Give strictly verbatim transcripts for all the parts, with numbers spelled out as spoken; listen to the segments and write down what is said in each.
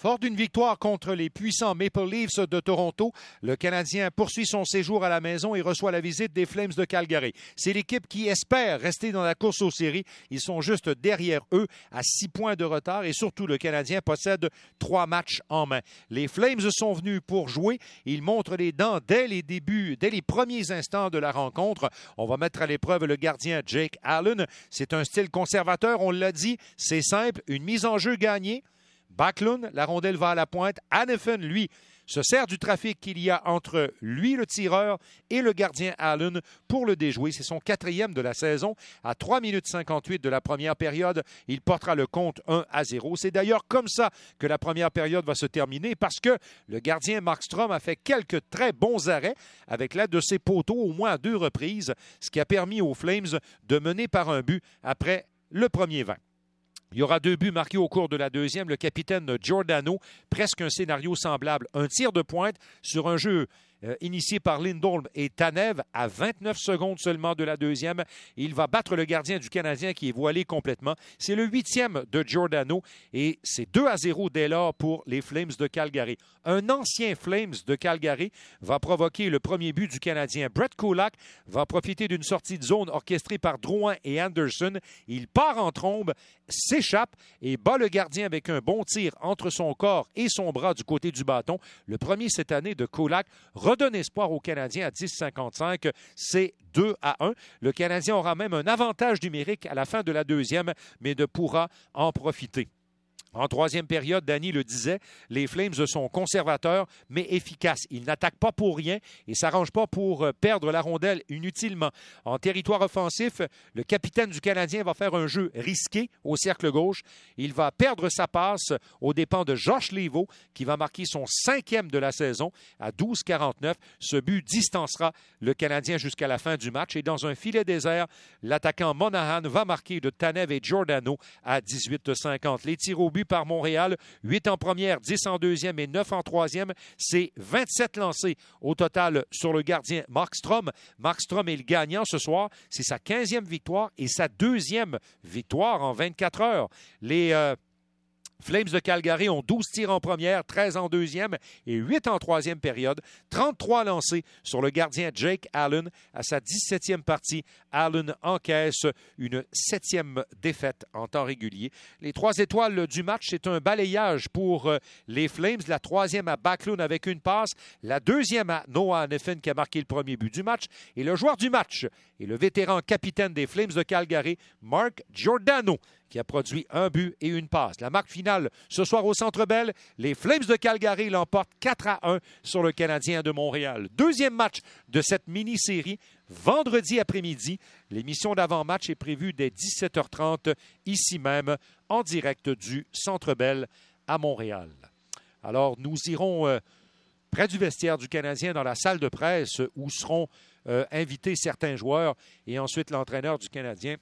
Fort d'une victoire contre les puissants Maple Leafs de Toronto, le Canadien poursuit son séjour à la maison et reçoit la visite des Flames de Calgary. C'est l'équipe qui espère rester dans la course aux séries. Ils sont juste derrière eux à six points de retard et surtout le Canadien possède trois matchs en main. Les Flames sont venus pour jouer. Ils montrent les dents dès les débuts, dès les premiers instants de la rencontre. On va mettre à l'épreuve le gardien Jake Allen. C'est un style conservateur, on l'a dit. C'est simple, une mise en jeu gagnée. Backlund, la rondelle va à la pointe. Hanifin, lui, se sert du trafic qu'il y a entre lui, le tireur, et le gardien Allen pour le déjouer. C'est son quatrième de la saison. À trois minutes cinquante-huit de la première période, il portera le compte un à zéro. C'est d'ailleurs comme ça que la première période va se terminer parce que le gardien Markstrom a fait quelques très bons arrêts avec l'aide de ses poteaux au moins à deux reprises, ce qui a permis aux Flames de mener par un but après le premier vingt. Il y aura deux buts marqués au cours de la deuxième. Le capitaine Giordano, presque un scénario semblable. Un tir de pointe sur un jeu euh, initié par Lindholm et Tanev à vingt-neuf secondes seulement de la deuxième. Il va battre le gardien du Canadien qui est voilé complètement. C'est le huitième de Giordano et c'est deux à zéro dès lors pour les Flames de Calgary. Un ancien Flames de Calgary va provoquer le premier but du Canadien. Brett Kulak va profiter d'une sortie de zone orchestrée par Drouin et Anderson. Il part en trombe, s'échappe et bat le gardien avec un bon tir entre son corps et son bras du côté du bâton. Le premier cette année de Kulak redonne espoir aux Canadiens à dix cinquante-cinq. C'est deux à un. Le Canadien aura même un avantage numérique à la fin de la deuxième, mais ne pourra en profiter. En troisième période, Danny le disait, les Flames sont conservateurs, mais efficaces. Ils n'attaquent pas pour rien et ne s'arrangent pas pour perdre la rondelle inutilement. En territoire offensif, le capitaine du Canadien va faire un jeu risqué au cercle gauche. Il va perdre sa passe aux dépens de Josh Leivo, qui va marquer son cinquième de la saison à douze quarante-neuf. Ce but distancera le Canadien jusqu'à la fin du match. Et dans un filet désert, l'attaquant Monahan va marquer de Tanev et Giordano à dix-huit cinquante. Les tirs au but par Montréal, huit en première, dix en deuxième et neuf en troisième. C'est vingt-sept lancés au total sur le gardien Markstrom. Markstrom est le gagnant ce soir. C'est sa quinzième victoire et sa deuxième victoire en vingt-quatre heures. Les euh, Flames de Calgary ont douze tirs en première, treize en deuxième et huit en troisième période. trente-trois lancés sur le gardien Jake Allen. À sa dix-septième partie, Allen encaisse une septième défaite en temps régulier. Les trois étoiles du match, c'est un balayage pour les Flames. La troisième à Backlund avec une passe. La deuxième à Noah Hanifin qui a marqué le premier but du match. Et le joueur du match est le vétéran capitaine des Flames de Calgary, Mark Giordano, qui a produit un but et une passe. La marque finale ce soir au Centre Bell, les Flames de Calgary l'emportent quatre à un sur le Canadien de Montréal. Deuxième match de cette mini-série, vendredi après-midi. L'émission d'avant-match est prévue dès dix-sept heures trente, ici même, en direct du Centre Bell à Montréal. Alors, nous irons euh, près du vestiaire du Canadien dans la salle de presse où seront euh, invités certains joueurs et ensuite l'entraîneur du Canadien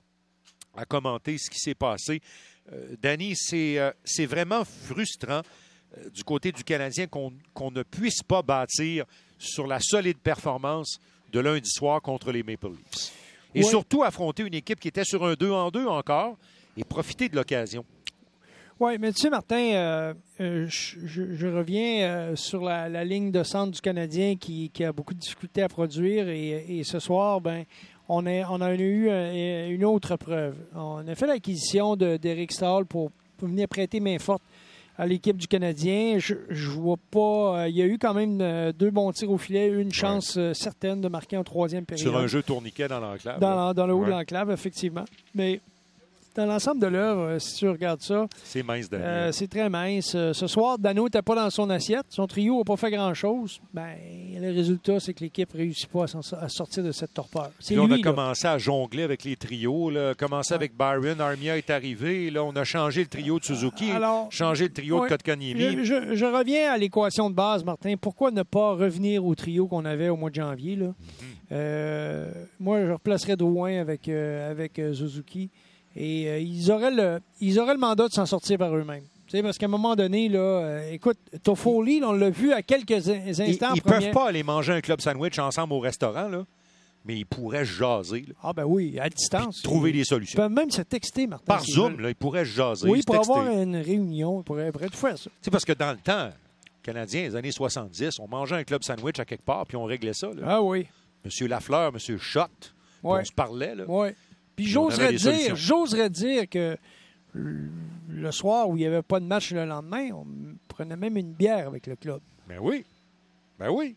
à commenter ce qui s'est passé. Euh, Danny, c'est, euh, c'est vraiment frustrant euh, du côté du Canadien qu'on, qu'on ne puisse pas bâtir sur la solide performance de lundi soir contre les Maple Leafs. Et ouais. Surtout affronter une équipe qui était sur un deux en deux encore et profiter de l'occasion. Oui, mais tu sais, Martin, euh, euh, je, je, je reviens euh, sur la, la ligne de centre du Canadien qui, qui a beaucoup de difficultés à produire et, et ce soir, ben On a, on a eu une autre preuve. On a fait l'acquisition de, d'Eric Staal pour, pour venir prêter main forte à l'équipe du Canadien. Je ne vois pas... Euh, il y a eu quand même euh, deux bons tirs au filet, une chance ouais. euh, certaine de marquer en troisième période. Sur un jeu tourniquet dans l'enclave. Dans, dans le haut ouais. de l'enclave, effectivement. Mais dans l'ensemble de l'œuvre, si tu regardes ça... C'est mince, Dano. Euh, c'est très mince. Ce soir, Dano n'était pas dans son assiette. Son trio n'a pas fait grand-chose. Ben, le résultat, c'est que l'équipe ne réussit pas à, à sortir de cette torpeur. C'est là, lui, on a là. commencé à jongler avec les trios. Là. Commencé ouais. avec Byron, Armia est arrivé. Là, on a changé le trio de Suzuki, Alors, changé le trio ouais, de Kotkaniemi. Je, je, je reviens à l'équation de base, Martin. Pourquoi ne pas revenir au trio qu'on avait au mois de janvier? Là? Mm-hmm. Euh, moi, je replacerais Drouin avec, euh, avec euh, Suzuki. Et euh, ils, auraient le, ils auraient le mandat de s'en sortir par eux-mêmes. Tu sais, parce qu'à un moment donné, là, euh, écoute, Toffoli, on l'a vu à quelques instants. Ils ne peuvent pas aller manger un club sandwich ensemble au restaurant. Là. mais ils pourraient jaser. Là. Ah ben oui, à distance. Puis trouver ils, des solutions. Ils peuvent même se texter, Martin. Par Zoom, là, ils pourraient jaser. Oui, pour texter. avoir une réunion, ils pourraient, ils pourraient tout faire ça. C'est parce que dans le temps, Canadiens, les années soixante-dix, on mangeait un club sandwich à quelque part, puis on réglait ça. Là. Ah oui. Monsieur Lafleur, Monsieur Schott, ouais. on se parlait. Là. Oui. Puis, puis j'oserais dire, j'oserais dire que le soir où il n'y avait pas de match le lendemain, on prenait même une bière avec le club. Ben oui. Ben oui.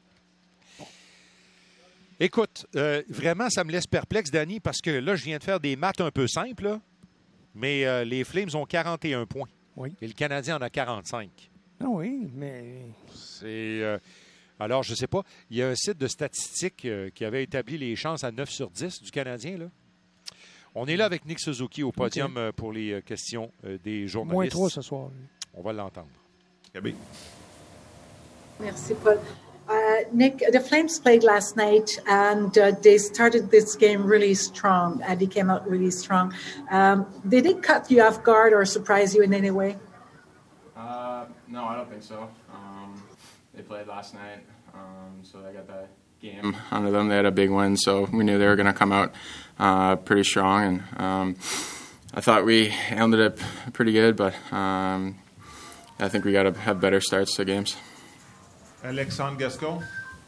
Écoute, euh, vraiment, ça me laisse perplexe, Danny, parce que là, je viens de faire des maths un peu simples, là, mais euh, les Flames ont quarante et un points. Oui. Et le Canadien en a quarante-cinq. Ah oui, mais... C'est... Euh, alors, je ne sais pas. Il y a un site de statistiques euh, qui avait établi les chances à neuf sur dix du Canadien, là. On est là avec Nick Suzuki au podium okay. pour les questions des journalistes. Moins trois ce soir. On va l'entendre. Gabi. Merci, Paul. Uh, Nick, the Flames played last night, and uh, they started this game really strong. Uh, they came out really strong. Um, did it cut you off guard or surprise you in any way? Uh, no, I don't think so. Um, they played last night, um, so they got that game under them. They had a big win, so we knew they were going to come out uh, pretty strong. And um, I thought we handled it pretty good, but um, I think we got to have better starts to games. Alexandre Gascon.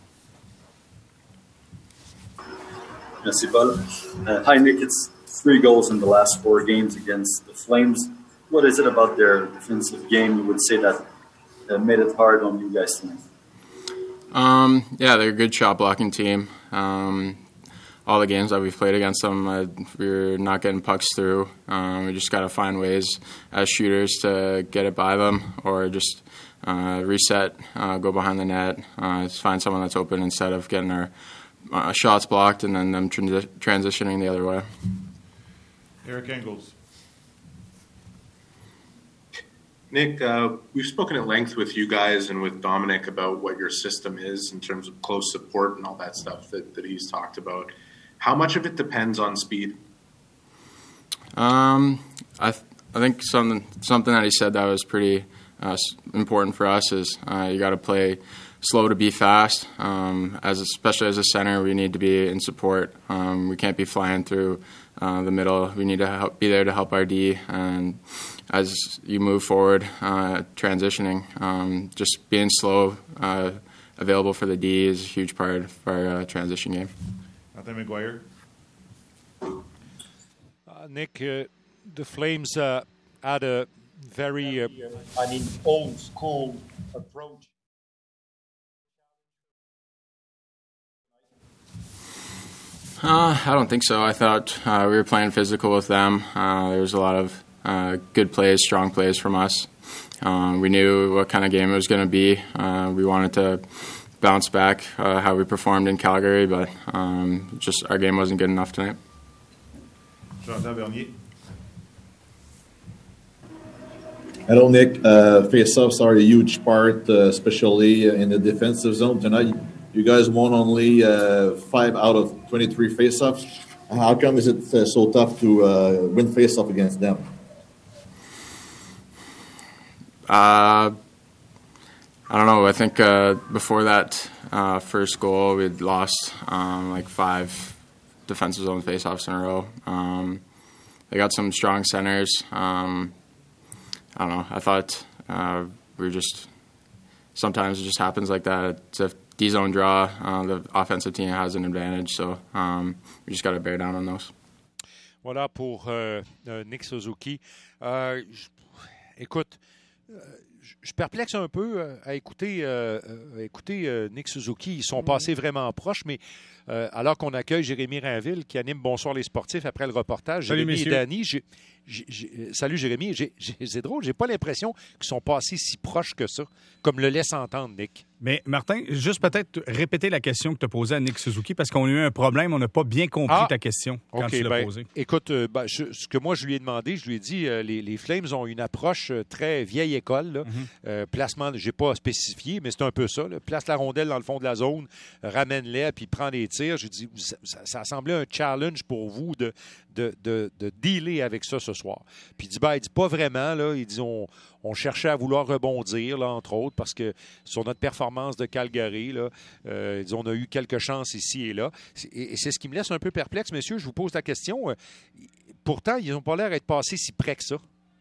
Merci, Paul. Uh, hi, Nick. It's three goals in the last four games against the Flames. What is it about their defensive game you would say that uh, made it hard on you guys tonight? Um, yeah, they're a good shot blocking team. Um, all the games that we've played against them, uh, we're not getting pucks through. Um, we just got to find ways as shooters to get it by them, or just uh, reset, uh, go behind the net, uh, just find someone that's open instead of getting our uh, shots blocked and then them trans- transitioning the other way. Eric Engels. Nick, uh, we've spoken at length with you guys and with Dominic about what your system is in terms of close support and all that stuff that, that he's talked about. How much of it depends on speed? Um, I th- I think something something that he said that was pretty uh, important for us is uh, you got to play slow to be fast. Um, as especially as a center, we need to be in support. Um, we can't be flying through uh, the middle. We need to help, be there to help our D. And as you move forward, uh, transitioning, um, just being slow, uh, available for the D is a huge part of our uh, transition game. Martin McGuire. Uh, Nick, uh, the Flames uh, had a very, uh, I mean, old school approach. Uh, I don't think so. I thought uh, we were playing physical with them. Uh, there was a lot of uh, good plays, strong plays from us. Um, we knew what kind of game it was going to be. Uh, we wanted to bounce back uh, how we performed in Calgary, but um, just our game wasn't good enough tonight. Jonathan Bernier. Hello, Nick. Uh, face-offs are a huge part, uh, especially in the defensive zone. Tonight, you guys won only uh, five out of twenty-three face-offs. How come is it uh, so tough to uh, win face-off against them? Uh, I don't know. I think uh, before that uh, first goal, we'd lost um, like five defensive zone face-offs in a row. Um, they got some strong centers. Um, I don't know. I thought uh, we were just sometimes it just happens like that. It's a D-zone draw. Uh, the offensive team has an advantage, so um, we just got to bear down on those. Voilà pour euh, euh, Nick Suzuki. Euh, écoute, euh, je perplexe un peu euh, à écouter, euh, à écouter euh, Nick Suzuki. Ils sont mmh. passés vraiment proches, mais euh, alors qu'on accueille Jérémy Rainville qui anime Bonsoir les sportifs après le reportage. Salut, Jérémy messieurs. et Danny, j'ai, j'ai, j'ai, salut Jérémy. J'ai, j'ai, c'est drôle, j'ai pas l'impression qu'ils sont passés si proches que ça, comme le laisse entendre Nick. Mais Martin, juste peut-être répéter la question que tu as posée à Nick Suzuki parce qu'on a eu un problème, on n'a pas bien compris ah, ta question quand okay, tu l'as ben, posée. Écoute, euh, ben, je, ce que moi je lui ai demandé, je lui ai dit, euh, les, les Flames ont une approche euh, très vieille école. Là. Mm-hmm. Euh, placement, je n'ai pas spécifié, mais c'est un peu ça. Là. Place la rondelle dans le fond de la zone, ramène-les, puis prend des tirs. J'ai dit, ça, ça, ça semblait un challenge pour vous de, de, de, de dealer avec ça ce soir. Puis il dit, ben, il dit pas vraiment. Là. Il dit, on, on cherchait à vouloir rebondir, là, entre autres, parce que sur notre performance de Calgary, là, euh, on a eu quelques chances ici et là. Et c'est ce qui me laisse un peu perplexe, messieurs. Je vous pose la question. Pourtant, ils n'ont pas l'air d'être passés si près que ça.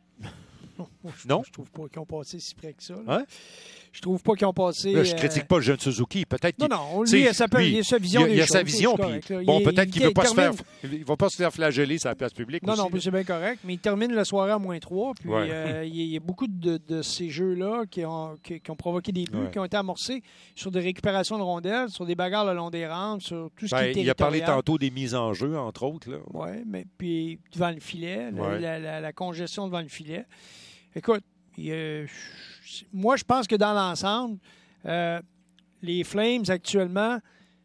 je, non? Je trouve pas qu'ils ont passé si près que ça. Hein? Je trouve pas qu'ils ont passé... Là, je critique euh... pas le jeune Suzuki. Peut-être non, non, lui, il a sa, lui, il a sa vision il, des il a choses. sa vision, puis correct, bon, il, peut-être qu'il ne termine... va pas se faire flageller sur la place publique Non, aussi, non, c'est bien correct, mais il termine la soirée à moins trois, puis ouais. euh, il y a beaucoup de, de ces jeux-là qui ont, qui, qui ont provoqué des buts, ouais. qui ont été amorcés sur des récupérations de rondelles, sur des bagarres le long des rampes, sur tout ce ben, qui est territorial. Il a parlé tantôt des mises en jeu, entre autres. Oui, mais puis devant le filet, ouais. la, la, la congestion devant le filet. Écoute, il, euh, moi, je pense que dans l'ensemble, euh, les Flames, actuellement,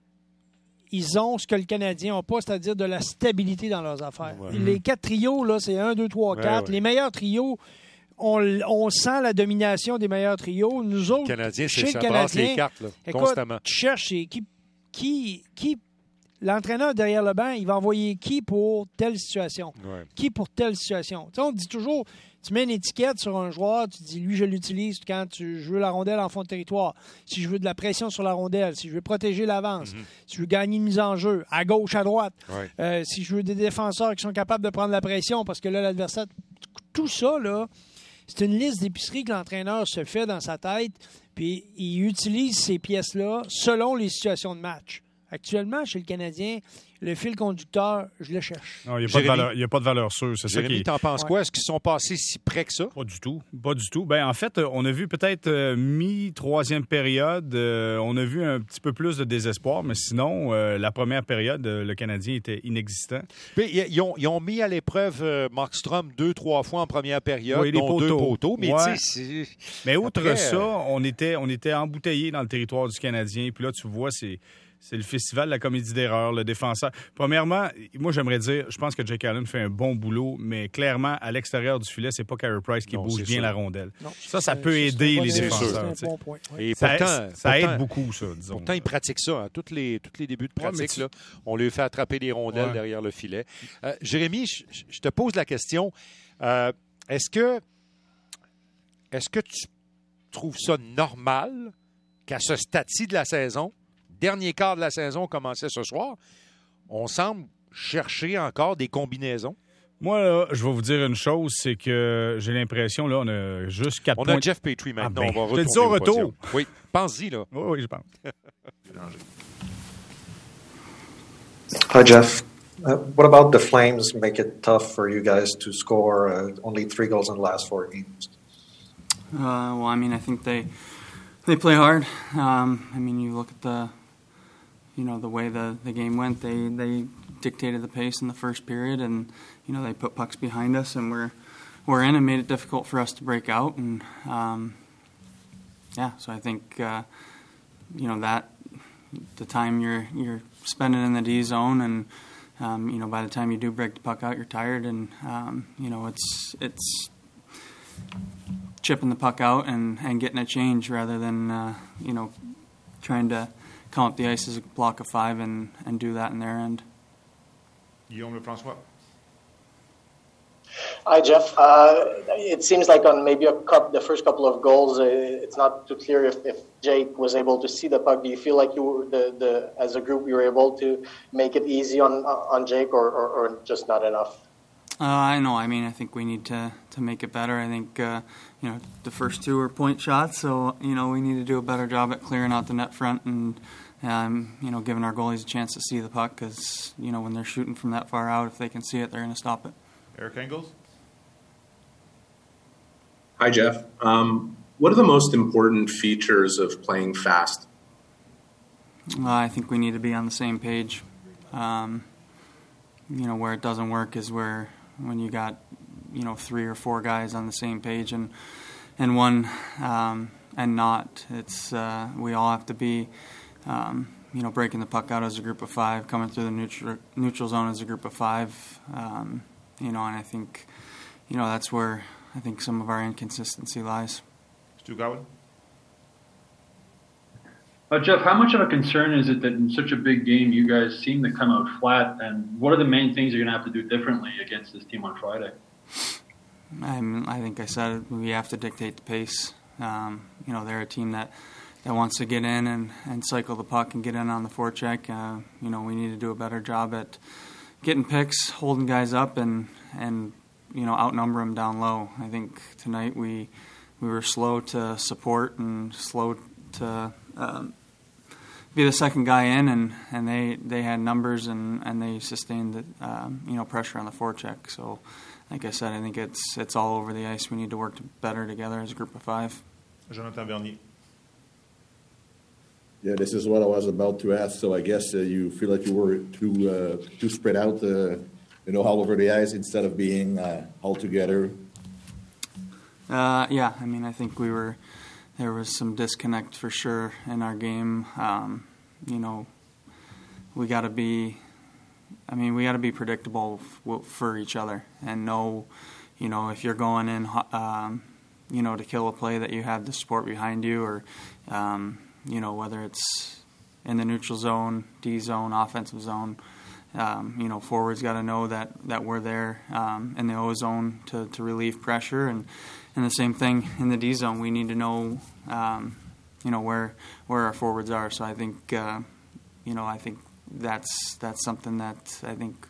ils ont ce que le Canadien n'a pas, c'est-à-dire de la stabilité dans leurs affaires. Ouais. Les quatre trios, là, c'est un, deux, trois, quatre. Les meilleurs trios, on, on sent la domination des meilleurs trios. Nous autres, le Canadien, chez c'est le ça Canadien, brasse les cartes, là, écoute, constamment. Tu cherches qui, qui, qui, l'entraîneur derrière le banc, il va envoyer qui pour telle situation? Ouais. Qui pour telle situation? Tu sais, on dit toujours... Tu mets une étiquette sur un joueur, tu dis, lui, je l'utilise quand tu, je veux la rondelle en fond de territoire, si je veux de la pression sur la rondelle, si je veux protéger l'avance, mm-hmm. si je veux gagner une mise en jeu, à gauche, à droite, ouais. euh, si je veux des défenseurs qui sont capables de prendre la pression parce que là, l'adversaire... Tout ça, là, c'est une liste d'épicerie que l'entraîneur se fait dans sa tête, puis il utilise ces pièces-là selon les situations de match. Actuellement, chez le Canadien, le fil conducteur, je le cherche. Non, il n'y a, a pas de valeur sûre. C'est Jérémy, ça qui... t'en penses ouais. quoi? Est-ce qu'ils sont passés si près que ça? Pas du tout. Pas du tout. Ben, en fait, on a vu peut-être euh, mi-troisième période, euh, on a vu un petit peu plus de désespoir, mais sinon, euh, la première période, euh, le Canadien était inexistant. Mais, ils, ont, ils ont mis à l'épreuve euh, Markstrom deux, trois fois en première période, oui, dont poteaux. deux poteaux. Mais, ouais. c'est... mais outre Après, ça, euh... on était, on était embouteillés dans le territoire du Canadien. Puis là, tu vois, c'est... C'est le festival de la comédie d'erreur, le défenseur. Premièrement, moi, j'aimerais dire, je pense que Jake Allen fait un bon boulot, mais clairement, à l'extérieur du filet, c'est pas Carey Price qui non, bouge bien sûr. La rondelle. Non, ça, ça peut aider les défenseurs. C'est un bon point. Oui. Et ça, pourtant, ça pourtant, aide beaucoup, ça, disons. Pourtant, ils pratiquent ça. Hein. Tous les, tous les débuts de pratique, ouais, tu... là, on lui fait attraper des rondelles ouais. derrière le filet. Euh, Jérémy, je, je te pose la question. Euh, est-ce que, est-ce que tu trouves ça normal qu'à ce stade-ci de la saison, dernier quart de la saison commençait ce soir, on semble chercher encore des combinaisons? Moi, là, je vais vous dire une chose, c'est que j'ai l'impression, là, on a juste quatre on points. On a Jeff Petrie maintenant, ah ben, on va retourner au retour. Podium. Oui, pense-y, là. Oui, oui, je pense. Hi, Jeff. Uh, what about the Flames make it tough for you guys to score uh, only three goals in the last four games? Uh, well, I mean, I think they they play hard. Um, I mean, you look at the you know the way the, the game went. They they dictated the pace in the first period, and you know they put pucks behind us, and we're we're in and made it difficult for us to break out. And um, yeah, so I think uh, you know that the time you're you're spending in the D zone, and um, you know by the time you do break the puck out, you're tired, and um, you know it's it's. chipping the puck out and, and getting a change rather than, uh, you know, trying to come up the ice as a block of five and, and do that in their end. Guillaume Lefrançois. Hi, Jeff. Uh, it seems like on maybe a cup, the first couple of goals, uh, it's not too clear if, if Jake was able to see the puck. Do you feel like you were, the, the as a group you were able to make it easy on on Jake, or, or, or just not enough? Uh, I know. I mean, I think we need to, to make it better. I think, uh, you know, the first two were point shots, so, you know, we need to do a better job at clearing out the net front and, um, you know, giving our goalies a chance to see the puck because, you know, when they're shooting from that far out, if they can see it, they're going to stop it. Eric Engels? Hi, Jeff. Um, what are the most important features of playing fast? Uh, I think we need to be on the same page. Um, you know, where it doesn't work is where when you got, you know, three or four guys on the same page and and one um, and not. It's uh, we all have to be, um, you know, breaking the puck out as a group of five, coming through the neutral neutral zone as a group of five. Um, you know, and I think, you know, that's where I think some of our inconsistency lies. Stu Gowan? Uh, Jeff, how much of a concern is it that in such a big game you guys seem to come out flat? And what are the main things you're going to have to do differently against this team on Friday? I'm, I think I said we have to dictate the pace. Um, you know, they're a team that, that wants to get in and, and cycle the puck and get in on the forecheck. Uh, you know, we need to do a better job at getting picks, holding guys up, and and you know outnumber them down low. I think tonight we we were slow to support and slow to um, be the second guy in, and, and they, they had numbers and, and they sustained the, um, you know pressure on the forecheck. So, like I said, I think it's it's all over the ice. We need to work better together as a group of five. Jonathan Bernier. Yeah, this is what I was about to ask. So I guess uh, you feel like you were too uh, too spread out, uh, you know, all over the ice instead of being uh, all together. Uh, yeah, I mean, I think we were there was some disconnect for sure in our game. Um, you know, we got to be. I mean, we got to be predictable f- for each other and know, you know, if you're going in, um, you know, to kill a play that you have the support behind you, or, um, you know, whether it's in the neutral zone, D zone, offensive zone. Um, you know, forwards got to know that, that we're there um, in the O zone to, to relieve pressure, and, and the same thing in the D zone. We need to know, um, you know, where where our forwards are. So I think, uh, you know, I think that's that's something that I think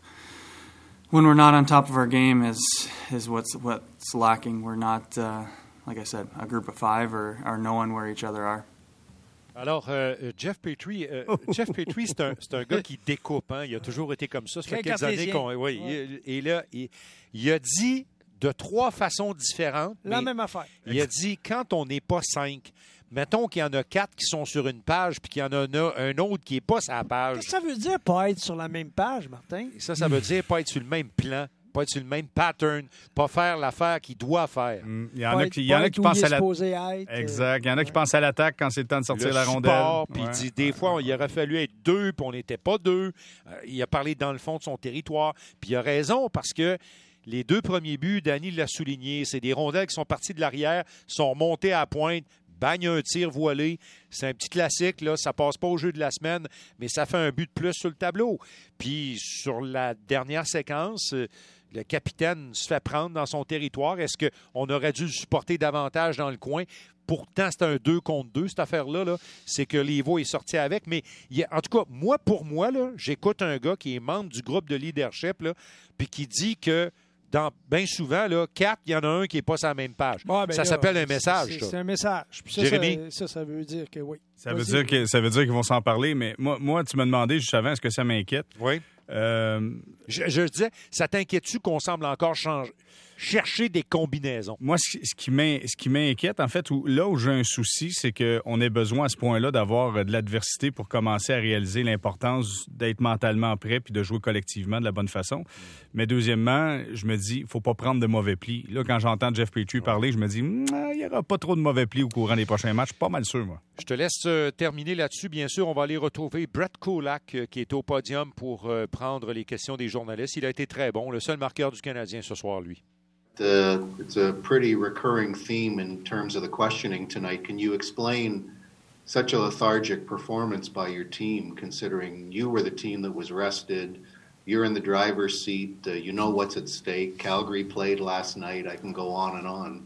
when we're not on top of our game is is what's what's lacking. We're not, uh, like I said, a group of five or, or knowing where each other are. Alors, euh, Jeff Petrie, euh, Jeff Petrie, c'est un, c'est un gars qui découpe. Hein? Il a toujours été comme ça. Ça fait quelques années qu'on. Oui, ouais. Et là, il, il a dit de trois façons différentes. La même affaire. Il a dit quand on n'est pas cinq, mettons qu'il y en a quatre qui sont sur une page, puis qu'il y en a un autre qui n'est pas sur la page. Qu'est-ce que ça veut dire, pas être sur la même page, Martin? Ça, ça veut dire pas être sur le même plan. Pas être sur le même pattern, pas faire l'affaire qu'il doit faire. Mm. Il y en a qui, il y en a qui pensent à l'attaque. Exact. Il y en a qui pensent à l'attaque quand c'est le temps de sortir le la rondelle. Support, puis ouais. il dit des fois, il aurait fallu être deux, puis on n'était pas deux. Euh, il a parlé dans le fond de son territoire. Puis il a raison, parce que les deux premiers buts, Danny l'a souligné, c'est des rondelles qui sont parties de l'arrière, sont montées à la pointe, bagne un tir voilé. C'est un petit classique, là. Ça passe pas au jeu de la semaine, mais ça fait un but de plus sur le tableau. Puis sur la dernière séquence, le capitaine se fait prendre dans son territoire. Est-ce qu'on aurait dû le supporter davantage dans le coin? Pourtant, c'est un deux contre deux, cette affaire-là. Là. C'est que Lévo est sorti avec. Mais il a, en tout cas, moi, pour moi, là, j'écoute un gars qui est membre du groupe de leadership, là, puis qui dit que Dans, bien souvent, là, quatre, il y en a un qui n'est pas sur la même page. Ouais, ben ça là, s'appelle un message. C'est, c'est un message. Puis ça, Jérémy? Ça, ça, ça veut dire que oui. Ça veut dire, que, ça veut dire qu'ils vont s'en parler, mais moi, moi tu m'as demandé juste avant, est-ce que ça m'inquiète? Oui. Euh, je, je disais, ça t'inquiète-tu qu'on semble encore changer, chercher des combinaisons? Moi, ce, ce, qui ce qui m'inquiète, en fait, où, là où j'ai un souci, c'est qu'on ait besoin à ce point-là d'avoir de l'adversité pour commencer à réaliser l'importance d'être mentalement prêt puis de jouer collectivement de la bonne façon. Mm. Mais deuxièmement, je me dis, il ne faut pas prendre de mauvais plis. Là, quand j'entends Jeff Petrie parler, je me dis, il n'y aura pas trop de mauvais plis au courant des prochains matchs. Pas mal sûr, moi. Je te laisse euh, terminer là-dessus. Bien sûr, on va aller retrouver Brett Kulak, euh, qui est au podium pour euh, prendre les questions des journalistes. Il a été très bon, le seul marqueur du Canadien ce soir, lui. Uh, it's a pretty recurring theme in terms of the questioning tonight. Can you explain such a lethargic performance by your team, considering you were the team that was rested, you're in the driver's seat, uh, you know what's at stake, Calgary played last night, I can go on and on.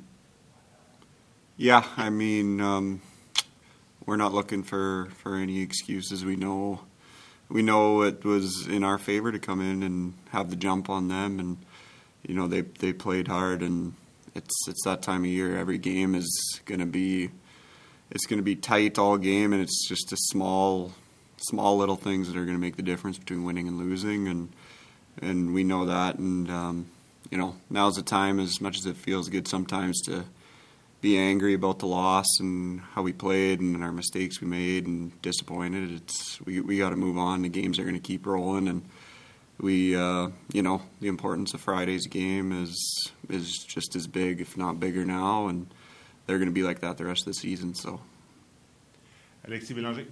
Yeah, I mean, um, we're not looking for, for any excuses. We know we know it was in our favor to come in and have the jump on them, and you know they they played hard, and it's it's that time of year. Every game is going to be it's going to be tight all game, and it's just a small small little things that are going to make the difference between winning and losing, and and we know that, and um, you know now's the time, as much as it feels good sometimes, to be angry about the loss and how we played and our mistakes we made and disappointed. It's we we got to move on. The games are going to keep rolling, and we uh, you know the importance of Friday's game is is just as big, if not bigger now, and they're going to be like that the rest of the season. So, Alexis Bélanger.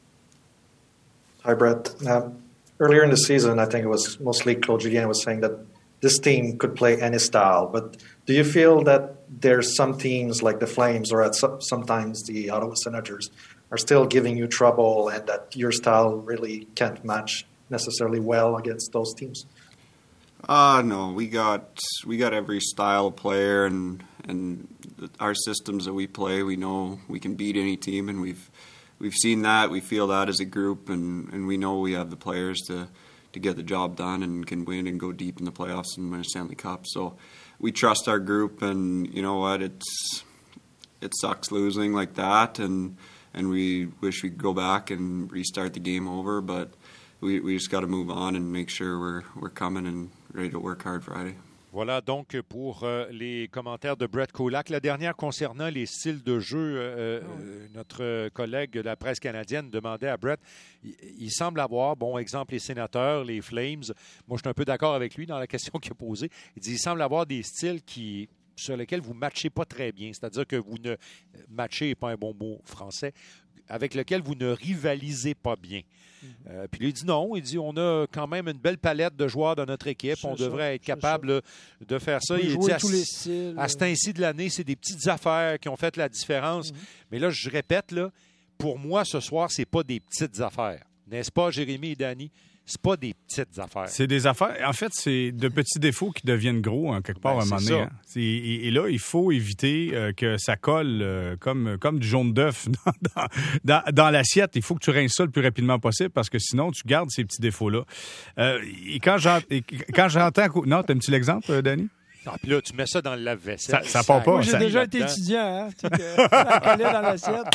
Hi, Brett. Um, earlier in the season, I think it was mostly Claude Julien was saying that this team could play any style, but do you feel that there's some teams like the Flames or at some, sometimes the Ottawa Senators are still giving you trouble, and that your style really can't match necessarily well against those teams? Uh no, we got we got every style of player, and and our systems that we play. We know we can beat any team, and we've we've seen that. We feel that as a group, and, and we know we have the players to, to get the job done and can win and go deep in the playoffs and win a Stanley Cup. So we trust our group, and you know what, it's it sucks losing like that, and and we wish we could go back and restart the game over, but we we just got to move on and make sure we're we're coming and ready to work hard Friday. Voilà donc pour euh, les commentaires de Brett Kulak. La dernière concernant les styles de jeu, euh, oh. euh, notre collègue de la presse canadienne demandait à Brett, il, il semble avoir, bon exemple, les Sénateurs, les Flames. Moi, je suis un peu d'accord avec lui dans la question qu'il a posée. Il dit il semble avoir des styles qui, sur lesquels vous ne matchez pas très bien. C'est-à-dire que vous ne matchez, n'est pas un bon mot français, avec lequel vous ne rivalisez pas bien. Mm-hmm. Euh, puis lui, il dit non. Il dit on a quand même une belle palette de joueurs dans notre équipe. C'est on ça, devrait être capable ça. de faire ça. Il dit à, tous les styles, à ce temps-ci de l'année, c'est des petites affaires qui ont fait la différence. Mm-hmm. Mais là, je répète, là, pour moi, ce soir, c'est pas des petites affaires. N'est-ce pas, Jérémy et Danny? C'est pas des petites affaires. C'est des affaires. En fait, c'est de petits défauts qui deviennent gros, hein, quelque part, ben, à un moment donné. Hein. Et, et là, il faut éviter euh, que ça colle euh, comme, comme du jaune d'œuf dans, dans, dans, dans l'assiette. Il faut que tu rinces ça le plus rapidement possible parce que sinon, tu gardes ces petits défauts-là. Euh, et quand, j'ent, et quand j'entends... Non, t'aimes-tu l'exemple, Danny? Ah, puis là, tu mets ça dans le lave-vaisselle. Ça, ça part pas. Moi, j'ai ça... déjà été étudiant, hein. Tu sais, que la collait dans l'assiette.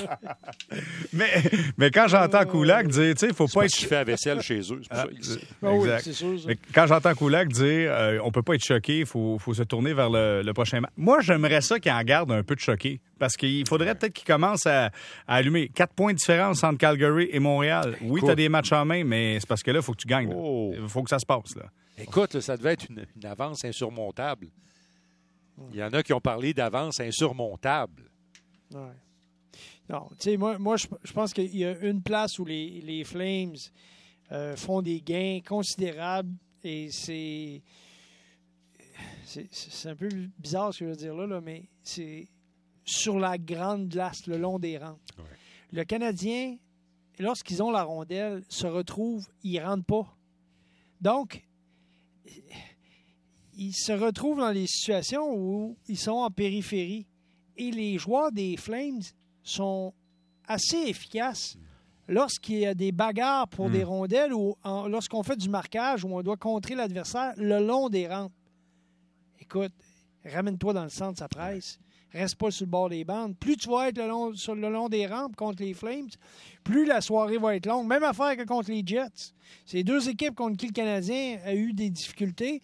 mais, mais quand j'entends Kulak dire, tu sais, il faut pas être. Tu fais la vaisselle chez eux, c'est pour ah, ça. Ici. Ah, oui, c'est sûr, ça. Mais quand j'entends Kulak dire, euh, on peut pas être choqué, il faut, faut se tourner vers le, le prochain match. Moi, j'aimerais ça qu'il en garde un peu de choqué. Parce qu'il faudrait peut-être qu'il commence à, à allumer. Quatre points de différence entre Calgary et Montréal. Oui, tu as des matchs en main, mais c'est parce que là, il faut que tu gagnes. Il oh. faut que ça se passe, là. Écoute, là, ça devait être une, une avance insurmontable. Il y en a qui ont parlé d'avance insurmontable. Ouais. Non, tu sais, moi, moi je, je pense qu'il y a une place où les, les Flames euh, font des gains considérables et c'est, c'est. C'est un peu bizarre ce que je veux dire là, là mais c'est sur la grande glace, le long des rampes. Ouais. Le Canadien, lorsqu'ils ont la rondelle, se retrouve, ils ne rentrent pas. Donc, ils se retrouvent dans des situations où ils sont en périphérie. Et les joueurs des Flames sont assez efficaces lorsqu'il y a des bagarres pour mmh. des rondelles ou en, lorsqu'on fait du marquage où on doit contrer l'adversaire le long des rampes. Écoute, ramène-toi dans le centre, ça presse. Reste pas sur le bord des bandes. Plus tu vas être le long, sur le long des rampes contre les Flames, plus la soirée va être longue. Même affaire que contre les Jets. C'est deux équipes contre qui le Canadien a eu des difficultés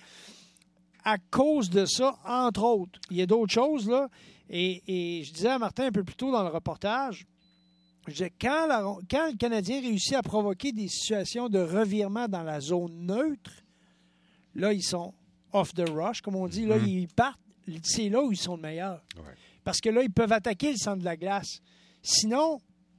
à cause de ça, entre autres. Il y a d'autres choses, là. Et, et je disais à Martin un peu plus tôt dans le reportage, je disais, quand, la, quand le Canadien réussit à provoquer des situations de revirement dans la zone neutre, là, ils sont off the rush, comme on dit. Là, mmh. ils partent. C'est là où ils sont le meilleurs. Ouais. Parce que là, ils peuvent attaquer le centre de la glace. Sinon,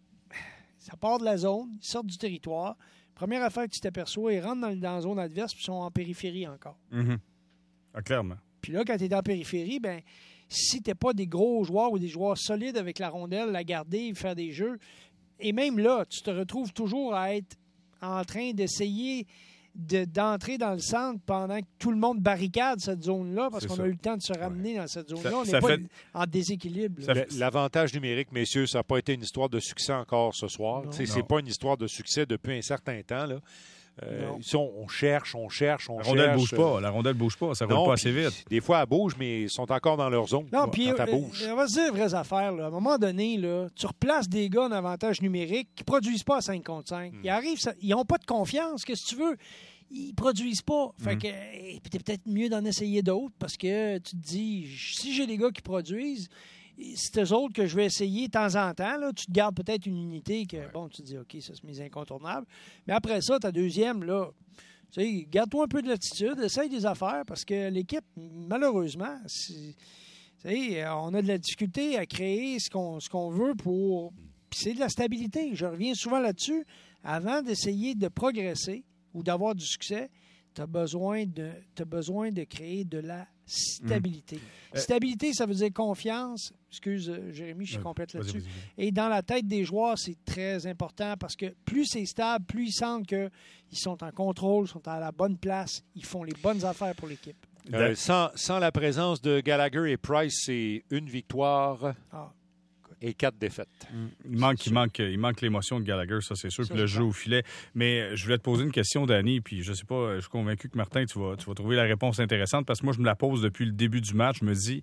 ça part de la zone, ils sortent du territoire. Première affaire que tu t'aperçois, ils rentrent dans, dans la zone adverse puis ils sont en périphérie encore. Mmh. Ah, clairement. Puis là, quand tu es en périphérie, ben si tu n'es pas des gros joueurs ou des joueurs solides avec la rondelle, la garder, faire des jeux, et même là, tu te retrouves toujours à être en train d'essayer de, d'entrer dans le centre pendant que tout le monde barricade cette zone-là parce C'est qu'on ça. a eu le temps de se ramener ouais. dans cette zone-là. Ça, On n'est pas fait... en déséquilibre. Fait... L'avantage numérique, messieurs, ça n'a pas été une histoire de succès encore ce soir. Non. C'est pas une histoire de succès depuis un certain temps, là. Euh, on, on cherche, on cherche, on la cherche. La rondelle bouge pas, la rondelle bouge pas, ça ne roule pas assez vite. Des fois, elle bouge, mais ils sont encore dans leur zone. Non, puis, quand elle bouge. On va se dire vraies affaires. Là. À un moment donné, là, tu replaces des gars en avantage numérique qui ne produisent pas à cinq contre cinq. Hmm. Ils arrivent, ça, ils n'ont pas de confiance, qu'est-ce que tu veux? Ils ne produisent pas. Fait hmm. que c'est peut-être mieux d'en essayer d'autres parce que tu te dis, si j'ai des gars qui produisent, c'est eux autres que je vais essayer de temps en temps. Là, tu te gardes peut-être une unité que, ouais. bon, tu te dis, OK, ça, c'est mes incontournables. Mais après ça, ta deuxième, là, tu sais, garde-toi un peu de latitude, essaye des affaires parce que l'équipe, malheureusement, c'est, tu sais, on a de la difficulté à créer ce qu'on, ce qu'on veut pour. Puis c'est de la stabilité. Je reviens souvent là-dessus. Avant d'essayer de progresser ou d'avoir du succès, tu as besoin de, t'as besoin de créer de la stabilité. Mmh. Euh, stabilité, ça veut dire confiance. Excuse, Jérémy, je suis complète Vas-y, là-dessus. vas-y. Et dans la tête des joueurs, c'est très important parce que plus c'est stable, plus ils sentent qu'ils sont en contrôle, sont à la bonne place, ils font les bonnes affaires pour l'équipe. Euh, sans, sans la présence de Gallagher et Price, c'est une victoire ah. et quatre défaites. Il manque, il manque, il manque l'émotion de Gallagher, ça c'est sûr, Ça, puis le je jeu au filet. Mais je voulais te poser une question, Danny, puis je sais pas, je suis convaincu que Martin, tu vas, tu vas trouver la réponse intéressante parce que moi, je me la pose depuis le début du match. Je me dis,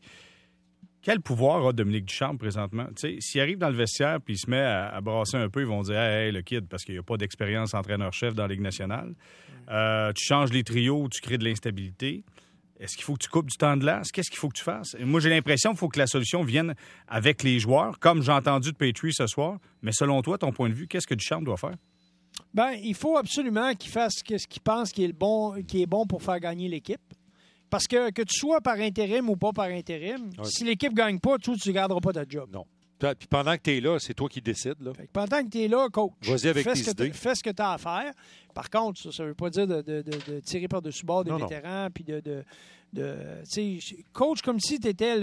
quel pouvoir a Dominique Ducharme présentement? Tu sais, s'il arrive dans le vestiaire puis il se met à, à brasser un peu, ils vont dire hey, hey, le kid, parce qu'il n'y a pas d'expérience entraîneur-chef dans la Ligue nationale. Euh, tu changes les trios, tu crées de l'instabilité. Est-ce qu'il faut que tu coupes du temps de glace? Qu'est-ce qu'il faut que tu fasses? Et moi, j'ai l'impression qu'il faut que la solution vienne avec les joueurs, comme j'ai entendu de Petrie ce soir. Mais selon toi, ton point de vue, qu'est-ce que Ducharme doit faire? Ben, il faut absolument qu'il fasse ce qu'il pense qui est, le bon, qui est bon pour faire gagner l'équipe. Parce que que tu sois par intérim ou pas par intérim, Ouais. si l'équipe ne gagne pas, tu ne garderas pas ta job. Non. Puis pendant que tu es là, c'est toi qui décides. Là. Fait que pendant que tu es là, coach, Vas-y avec fais tes ce que idées. t'as- fais ce que tu as à faire. Par contre, ça ne veut pas dire de, de- de- de tirer par-dessus bord des Non, non. vétérans. Puis de, de, de tu sais, coach comme si tu étais,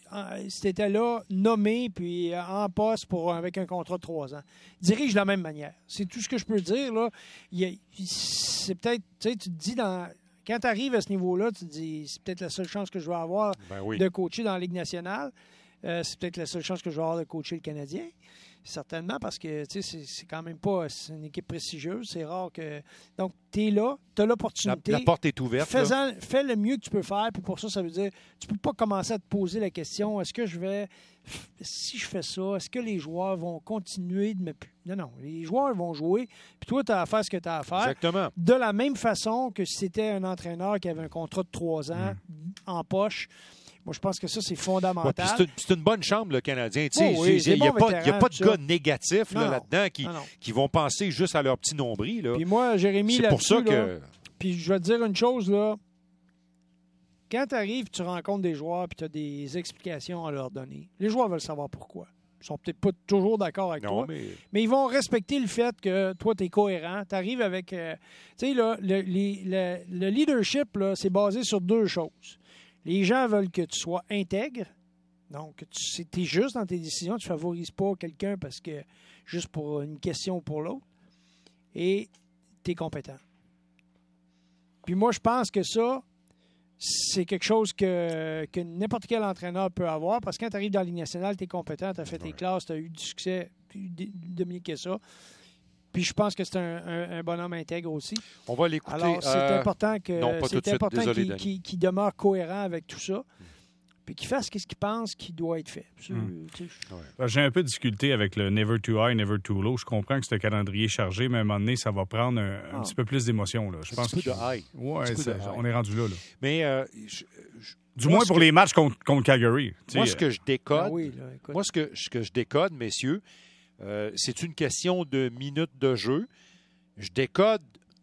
si t'étais là, nommé, puis en poste pour, avec un contrat de trois ans. Dirige de la même manière. C'est tout ce que je peux dire. Là. Il y a- c'est peut-être, tu sais, tu te dis dans. Quand tu arrives à ce niveau-là, tu te dis c'est peut-être la seule chance que je vais avoir Ben oui. de coacher dans la Ligue nationale. Euh, c'est peut-être la seule chance que je vais avoir de coacher le Canadien. Certainement, parce que tu sais, c'est, c'est quand même pas c'est une équipe prestigieuse. C'est rare que. Donc, tu es là, tu as l'opportunité. La- la porte est ouverte, Fais-en- Fais le mieux que tu peux faire. Puis pour ça, ça veut dire tu peux pas commencer à te poser la question est-ce que je vais. Si je fais ça, est-ce que les joueurs vont continuer de me. Non, non. Les joueurs vont jouer. Puis toi, tu as à faire ce que tu as à faire. Exactement. De la même façon que si c'était un entraîneur qui avait un contrat de trois ans en poche. Moi, je pense que ça, c'est fondamental. Ouais, puis c'est, une, c'est une bonne chambre, le Canadien. Tu sais, Oh oui, il c'est n'y a, bon pas- il y a vétéran, pas de tout gars ça. négatifs là, Non, non. là-dedans qui, Non, non. qui vont penser juste à leur petit nombril. Là. Puis moi, Jérémy, c'est pour là-dessus, ça que. là, puis je vais te dire une chose, là. Quand tu arrives, tu rencontres des joueurs, puis tu as des explications à leur donner. Les joueurs veulent savoir pourquoi. Ils sont peut-être pas toujours d'accord avec Non, toi, mais- mais... ils vont respecter le fait que toi, tu es cohérent. Tu arrives avec... euh, tu sais, là, le, les- le- le leadership, là, c'est basé sur deux choses. Les gens veulent que tu sois intègre. Donc, tu es juste dans tes décisions. Tu ne favorises pas quelqu'un parce que juste pour une question ou pour l'autre. Et tu es compétent. Puis moi, je pense que ça, c'est quelque chose que, que n'importe quel entraîneur peut avoir parce que quand tu arrives dans la Ligue nationale, tu es compétent, tu as fait tes classes, tu as eu du succès, tu as Dominique ça. Puis je pense que c'est un, un, un bonhomme intègre aussi. On va l'écouter. Alors, c'est euh, important que non, pas tout de c'est suite. important Désolé, qu'il, Danny. qu'il- qu'il demeure cohérent avec tout ça. Puis qu'il fasse ce qu'il pense qui doit être fait. C'est- Mm. tu sais, Ben, J'ai un peu de difficulté avec le never too high, never too low. Je comprends que c'est un calendrier chargé, mais à un moment donné, ça va prendre un, un Ah. petit peu plus d'émotion. Là. Je Un pense petit peu que- de high. Ouais, Un petit peu c'est- de high. on est rendu là. là. Mais euh, je- je- Du moi, moins ce pour que- les matchs contre, contre Calgary. Tu Moi, sais, ce que je décode, Ah oui, là, écoute. moi, ce que, ce que je décode, messieurs, euh, c'est une question de minutes de jeu. Je décode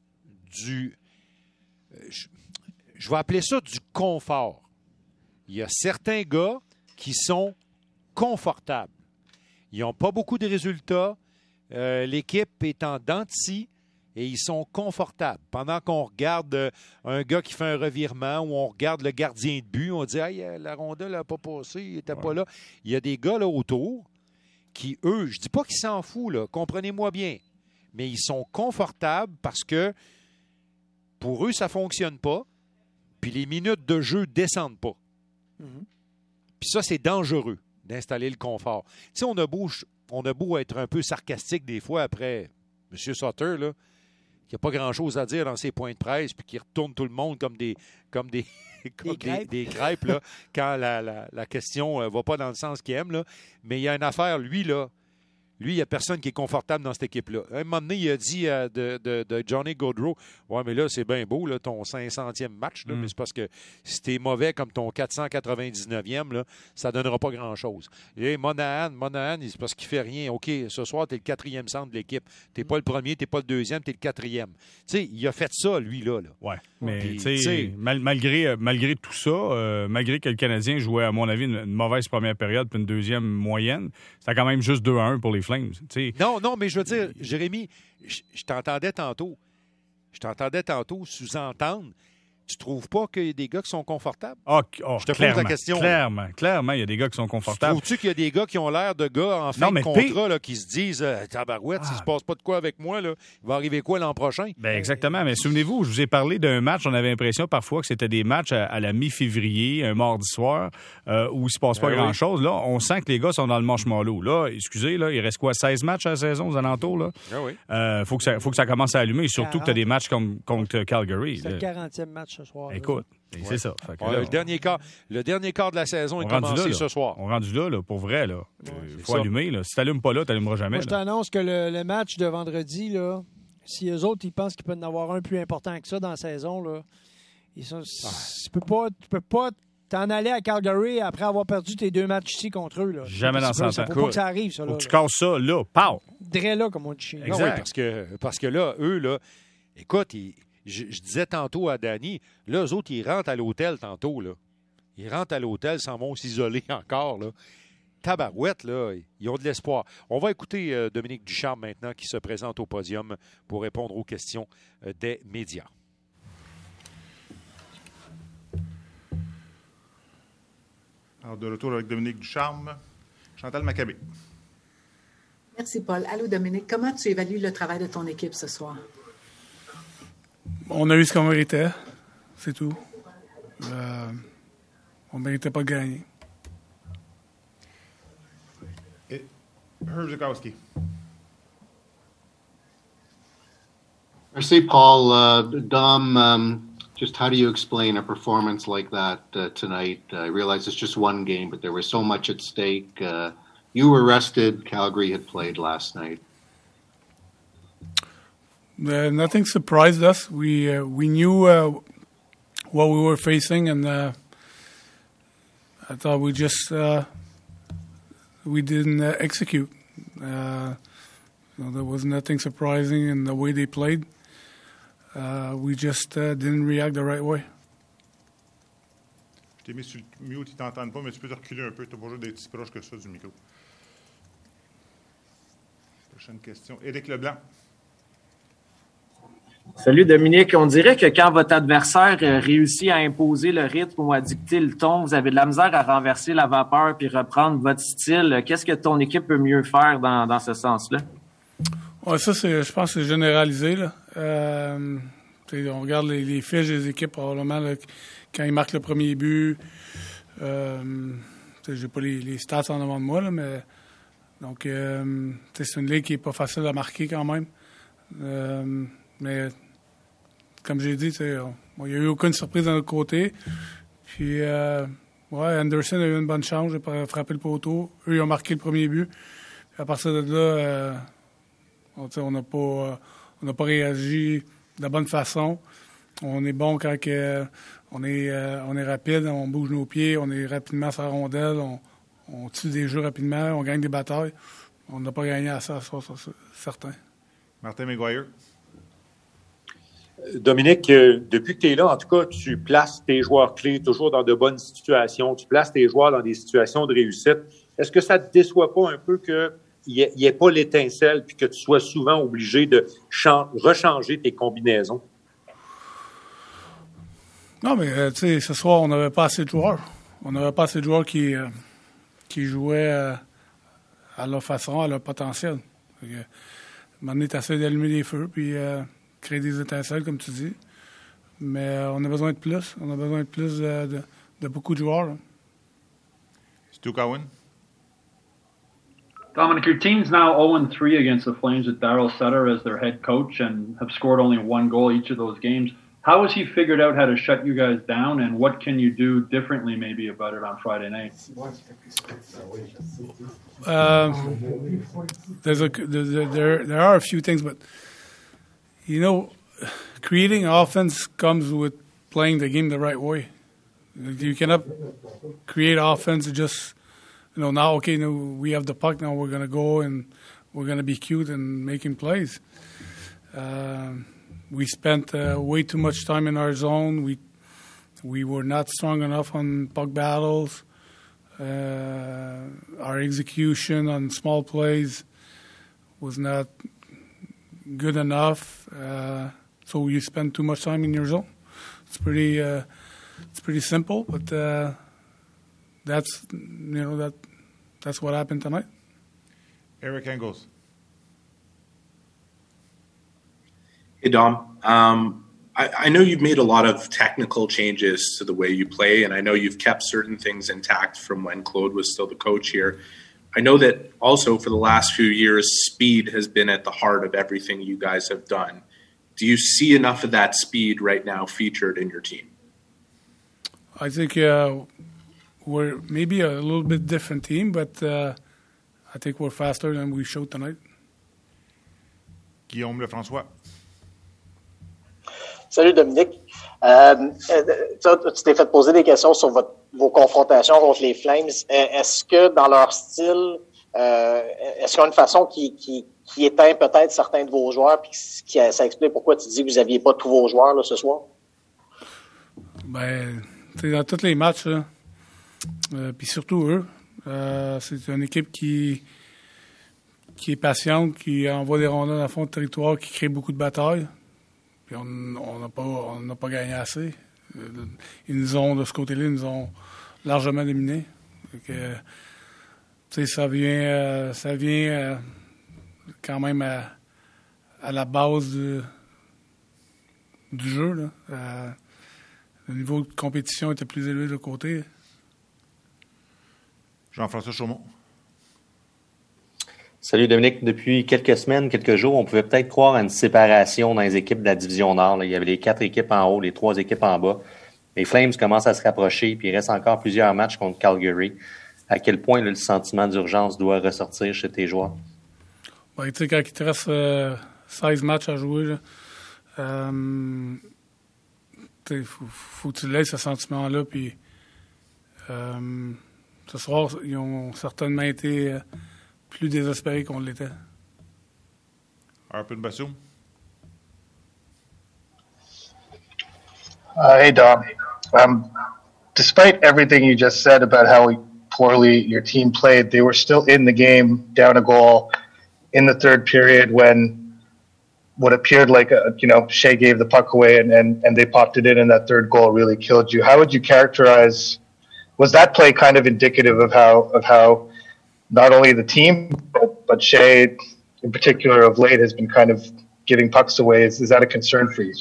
du. euh, Je, je vais appeler ça du confort. Il y a certains gars qui sont confortables. Ils n'ont pas beaucoup de résultats. Euh, l'équipe est en dents de scie et ils sont confortables. Pendant qu'on regarde euh, un gars qui fait un revirement ou on regarde le gardien de but, on dit hey, euh, la rondelle n'a pas passé, il n'était pas là. Il y a des gars là autour qui, eux, je dis pas qu'ils s'en foutent, là, comprenez-moi bien, mais ils sont confortables parce que pour eux, ça ne fonctionne pas, puis les minutes de jeu ne descendent pas. Mhm. Puis ça, c'est dangereux d'installer le confort. Tu sais, on a beau, on a beau être un peu sarcastique des fois après M. Sutter, là, qui n'a pas grand-chose à dire dans ses points de presse, puis qui retourne tout le monde comme des comme des, comme Des des, crêpes. des crêpes, là, quand la, la, la question ne va pas dans le sens qu'il aime. Là. Mais il y a une affaire, lui, là, lui, il n'y a personne qui est confortable dans cette équipe-là. À un moment donné, il a dit euh, de, de, de Johnny Gaudreau, « Ouais, mais là, c'est bien beau, là, ton cinq centième match, là, Mm. mais c'est parce que si t'es mauvais comme ton quatre cent quatre-vingt-dix-neuvième, là, ça ne donnera pas grand-chose. » Et Monahan, Monahan, c'est parce qu'il fait rien. OK, ce soir, tu es le quatrième centre de l'équipe. Tu n'es pas le premier, tu n'es pas le deuxième, tu es le quatrième. Tu sais, il a fait ça, lui, là. là. Ouais, mais Puis, tu sais, tu sais, mal- malgré, euh, malgré tout ça, euh, malgré que le Canadien jouait, à mon avis, une, une mauvaise première période puis une deuxième moyenne, c'était quand même juste deux à un pour les Flames. Tu sais. Non, non, mais je veux dire, Jérémy, je, je t'entendais tantôt. Je t'entendais tantôt sous-entendre. Tu trouves pas qu'il y a des gars qui sont confortables? Oh, oh, je te clairement, pose la question. Clairement, clairement, il y a des gars qui sont confortables. Trouves-tu qu'il y a des gars qui ont l'air de gars en fin non, de mais contrat là, qui se disent euh, « Tabarouette, ah. s'il se passe pas de quoi avec moi, là, il va arriver quoi l'an prochain? » Ben exactement. Mais souvenez-vous, je vous ai parlé d'un match, on avait l'impression parfois que c'était des matchs à, à la mi-février, un mardi soir, euh, où il se passe pas ben grand-chose. Là, on sent que les gars sont dans le marshmallow. Là, excusez, là, il reste quoi, seize matchs à la saison aux alentours? Là? Ben oui. Euh, faut que ça, faut que ça commence à allumer, surtout quarante. Que tu as des matchs comme, contre Calgary. C'est le quarantième match ce soir. Écoute. Ouais. C'est ça. Fait que ouais, là, le, on... dernier quart, le dernier quart de la saison est commencé là, ce soir. On est rendu là, là, pour vrai. Il ouais, euh, faut ça. allumer. Là. Si tu n'allumes pas là, tu n'allumeras jamais. Moi, je t'annonce que le, le match de vendredi, là, si eux autres ils pensent qu'ils peuvent en avoir un plus important que ça dans la saison, là, ils sont, ah. tu peux pas, tu peux pas t'en aller à Calgary après avoir perdu tes deux matchs ici contre eux. Là. Jamais dans ce temps. Faut pas que ça arrive, ça. Faut là, que tu là. casses ça, là. Pow! Dre là, comme on dit chez nous. Oui, parce que, parce que là, eux, là, écoute, ils, je, je disais tantôt à Danny, là, eux autres, ils rentrent à l'hôtel tantôt, là. Ils rentrent à l'hôtel, s'en vont s'isoler encore, là. Tabarouette, là, ils ont de l'espoir. On va écouter euh, Dominique Ducharme maintenant qui se présente au podium pour répondre aux questions euh, des médias. Alors, de retour avec Dominique Ducharme, Chantal Maccabé. Merci, Paul. Allô, Dominique. Comment tu évalues le travail de ton équipe ce soir? On a eu ce qu'on méritait, c'est tout. Euh, on ne méritait pas de gagner. Et Herb Zukowski. Merci, Paul. Uh, Dom, um, just how do you explain a performance like that uh, tonight? Uh, I realize it's just one game, but there was so much at stake. Uh, you were rested. Calgary had played last night. Uh, nothing surprised us. We uh, we knew uh, what we were facing, and uh, I thought we just uh, we didn't uh, execute. Uh, you know, there was nothing surprising in the way they played. Uh, we just uh, didn't react the right way. Je t'ai mis sur le mute, ils t'entendent pas, mais tu peux te reculer un peu. Tu as besoin d'être si proche que ça du micro. Prochaine question. Éric Leblanc. Salut Dominique. On dirait que quand votre adversaire réussit à imposer le rythme ou à dicter le ton, vous avez de la misère à renverser la vapeur puis reprendre votre style. Qu'est-ce que ton équipe peut mieux faire dans, dans ce sens-là? Ouais, ça, c'est, je pense que c'est généralisé. Là. Euh, on regarde les, les fiches des équipes, probablement, là, quand ils marquent le premier but. Euh, j'ai pas les, les stats en avant de moi, là, mais donc euh, c'est une ligue qui n'est pas facile à marquer quand même. Euh, mais comme j'ai dit, il n'y a eu aucune surprise de notre côté. Puis, euh, ouais, Anderson a eu une bonne chance de frapper le poteau. Eux, ils ont marqué le premier but. Puis à partir de là, euh, on n'a pas, on n'a pas réagi de la bonne façon. On est bon quand que, on, est, euh, on est rapide, on bouge nos pieds, on est rapidement sur la rondelle, on, on tue des jeux rapidement, on gagne des batailles. On n'a pas gagné à ça, ça, ça, ça certain. Martin McGuire. Dominique, euh, depuis que tu es là, en tout cas, tu places tes joueurs clés toujours dans de bonnes situations. Tu places tes joueurs dans des situations de réussite. Est-ce que ça ne te déçoit pas un peu qu'il n'y ait, ait pas l'étincelle puis que tu sois souvent obligé de chan- rechanger tes combinaisons? Non, mais euh, tu sais, ce soir, on n'avait pas assez de joueurs. On n'avait pas assez de joueurs qui, euh, qui jouaient euh, à leur façon, à leur potentiel. Fait que, à un moment donné, tu essaies d'allumer des feux puis euh, créer des étincelles, comme tu dis. Mais euh, on a besoin de plus. On a besoin de plus de, de, de beaucoup de joueurs. Là. Stu Cowan. Dominic, your team's now oh and three against the Flames with Darryl Sutter as their head coach and have scored only one goal each of those games. How has he figured out how to shut you guys down, and what can you do differently maybe about it on Friday night? Uh, there's a, there, there are a few things, but, you know, creating offense comes with playing the game the right way. You cannot create offense just, you know, now, okay, now we have the puck, now we're going to go and we're going to be cute and making plays. Uh, we spent uh, way too much time in our zone. We we were not strong enough on puck battles. Uh, our execution on small plays was not good enough. Uh, so you spend too much time in your zone. it's pretty uh, it's pretty simple, but uh, that's you know that that's what happened tonight. Eric Engels. Hey, Dom. Um, I, I know you've made a lot of technical changes to the way you play, and I know you've kept certain things intact from when Claude was still the coach here. I know that also for the last few years, speed has been at the heart of everything you guys have done. Do you see enough of that speed right now featured in your team? I think uh, we're maybe a little bit different team, but uh, I think we're faster than we showed tonight. Guillaume Lefrançois. Salut Dominique. Euh, tu t'es fait poser des questions sur votre, vos confrontations contre les Flames. Est-ce que dans leur style, euh, est-ce qu'il y a une façon qui, qui, qui éteint peut-être certains de vos joueurs, puis qui, ça explique pourquoi tu dis que vous n'aviez pas tous vos joueurs là, ce soir? Ben, dans tous les matchs, là, euh, puis surtout eux, euh, c'est une équipe qui, qui est patiente, qui envoie des rondelles à fond de territoire, qui crée beaucoup de batailles. Puis on n'a pas, on n'a pas gagné assez. Ils nous ont, de ce côté-là, ils nous ont largement dominés. Tu sais, ça vient, euh, ça vient euh, quand même à, à la base du, du jeu. Là. Euh, le niveau de compétition était plus élevé de l'autre côté. Jean-François Chaumont. Salut Dominique. Depuis quelques semaines, quelques jours, on pouvait peut-être croire à une séparation dans les équipes de la division Nord. Là. Il y avait les quatre équipes en haut, les trois équipes en bas. Les Flames commencent à se rapprocher, puis il reste encore plusieurs matchs contre Calgary. À quel point là, le sentiment d'urgence doit ressortir chez tes joueurs? Ben, tu sais, quand il te reste euh, seize matchs à jouer, il euh, faut, faut que tu laisses ce sentiment-là. Puis, euh, ce soir, ils ont certainement été... Euh, plus désespéré qu'on l'était. Arpin Bassoum. Uh, hey, Dom. Um, despite everything you just said about how poorly your team played, they were still in the game, down a goal in the third period when what appeared like, a, you know, Shea gave the puck away and, and, and they popped it in and that third goal really killed you. How would you characterize, was that play kind of indicative of how, of how not only the team, but, but Shea in particular of late has been kind of giving pucks away? Is, is that a concern for you?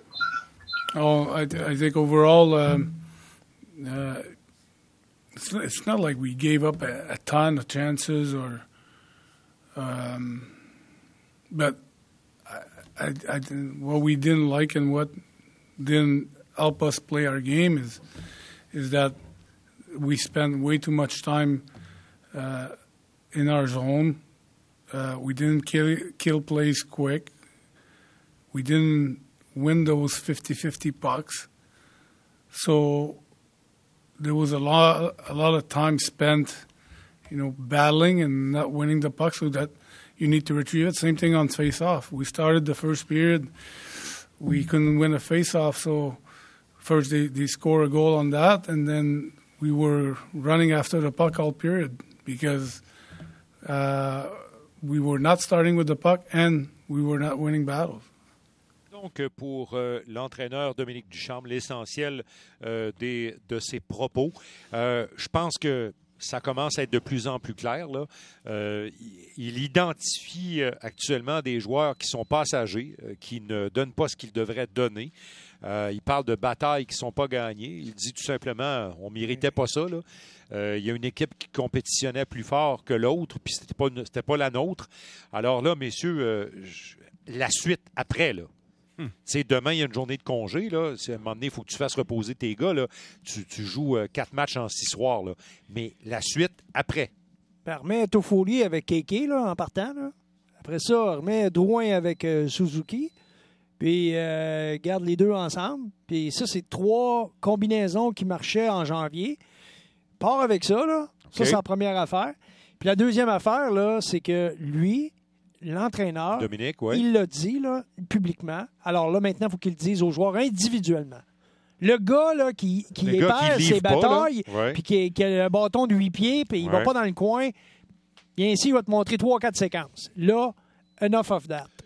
Oh, I, I think overall, um, uh, it's, it's not like we gave up a, a ton of chances or, um, but I, I, I, what we didn't like and what didn't help us play our game is, is that we spent way too much time uh, in our zone. Uh, we didn't kill, kill plays quick. We didn't win those fifty-fifty pucks. So there was a lot, a lot of time spent, you know, battling and not winning the puck, so that you need to retrieve it. Same thing on face-off. We started the first period, we couldn't win a face-off, so first they, they score a goal on that, and then we were running after the puck all period because uh, we were not starting with the puck and we were not winning battles. Donc, pour euh, l'entraîneur Dominique Ducharme, l'essentiel euh, des, de ses propos, euh, je pense que ça commence à être de plus en plus clair. Là. Euh, il identifie euh, actuellement des joueurs qui sont passagers, euh, qui ne donnent pas ce qu'ils devraient donner. Euh, il parle de batailles qui ne sont pas gagnées. Il dit tout simplement, on ne méritait pas ça. Là. Euh, il y a une équipe qui compétitionnait plus fort que l'autre, puis ce n'était pas, c'était pas la nôtre. Alors là, messieurs, euh, je, la suite après, là. Hmm. Tu sais, demain, il y a une journée de congé. Là. À un moment donné, il faut que tu fasses reposer tes gars. Là. Tu, tu joues euh, quatre matchs en six soirs. Là. Mais la suite, après. Ben, remets Toffoli avec Keke là, en partant. Là. Après ça, remets Drouin avec euh, Suzuki. Puis, euh, garde les deux ensemble. Puis ça, c'est trois combinaisons qui marchaient en janvier. Pars avec ça. Là. Ça, okay. C'est la première affaire. Puis la deuxième affaire, là, c'est que lui... l'entraîneur, Dominique, ouais. il l'a dit là, publiquement. Alors là, maintenant, il faut qu'il le dise aux joueurs individuellement. Le gars là, qui, qui le épère gars qui ses pas, batailles, ouais. puis qui, qui a un bâton de huit pieds, puis il ouais. va pas dans le coin, bien ici, il va te montrer trois quatre séquences. Là, enough of that.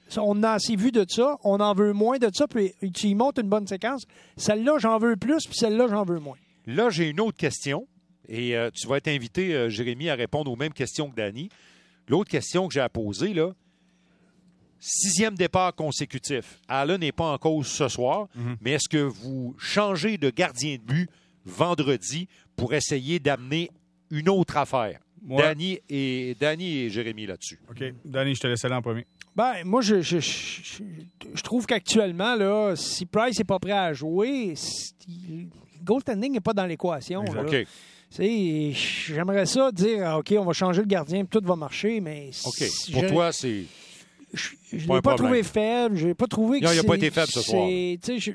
on a assez vu de ça, on en veut moins de ça, puis tu y montes une bonne séquence. Celle-là, j'en veux plus, puis celle-là, j'en veux moins. Là, j'ai une autre question, et euh, tu vas être invité, euh, Jérémy, à répondre aux mêmes questions que Danny. L'autre question que j'ai à poser, là, sixième départ consécutif. Allen n'est pas en cause ce soir, mm-hmm. mais est-ce que vous changez de gardien de but vendredi pour essayer d'amener une autre affaire? Ouais. Danny et, Danny et Jérémy là-dessus. OK. Danny, je te laisse aller en premier. Ben, moi, je, je, je, je trouve qu'actuellement, là, si Price n'est pas prêt à jouer, le goaltending n'est pas dans l'équation. Là. OK. T'sais, j'aimerais ça dire, OK, on va changer le gardien, puis tout va marcher, mais... OK. Pour toi, c'est... Je ne l'ai pas trouvé faible. Je n'ai pas trouvé que non, il n'a pas été faible ce soir. Je,